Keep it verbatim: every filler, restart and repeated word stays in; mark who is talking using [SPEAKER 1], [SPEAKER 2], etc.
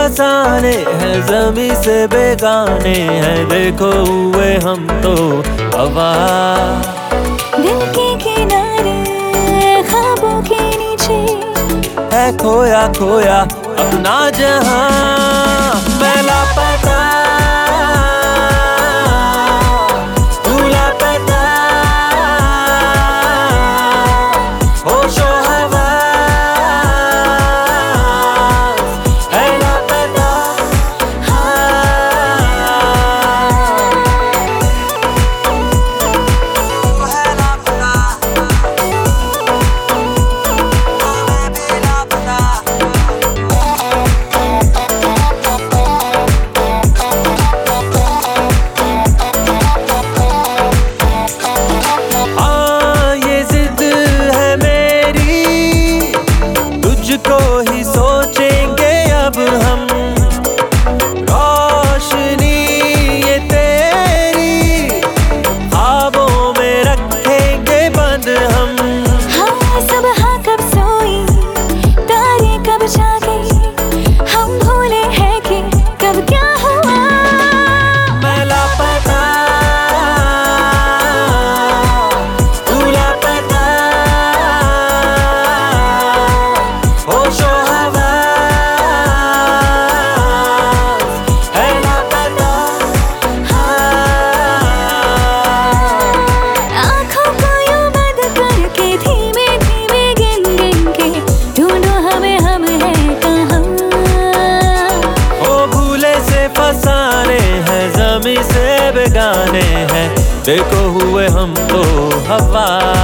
[SPEAKER 1] फसाने हैं, ज़मीं से बेगाने हैं, देखो हुए हम तो हवा।
[SPEAKER 2] दिल के किनारे ख्वाबों के नीचे
[SPEAKER 1] है खोया खोया अपना जहां, मैं लापता तू लापता, होशो हवास है लापता। तू है लापता, मैं भी लापता। तुझको ही सोचेंगे अब हम, रोशनी ये तेरी ख्वाबों में रखेंगे बंद हम।
[SPEAKER 2] हाँ सुबह कब सोई तारे कब जागे, हम भूले हैं कि कब क्या हुआ।
[SPEAKER 1] मैं लापता तू लापता, होशो हवास है लापता।
[SPEAKER 2] आँखों को यूं बंद करके धीमे धीमे गिन गिन के ढूंढो हमें, हम हैं कहाँ।
[SPEAKER 1] ओ भूले से फसाने हैं, ज़मीं से बेगाने हैं, देखो हुए हम तो हवा।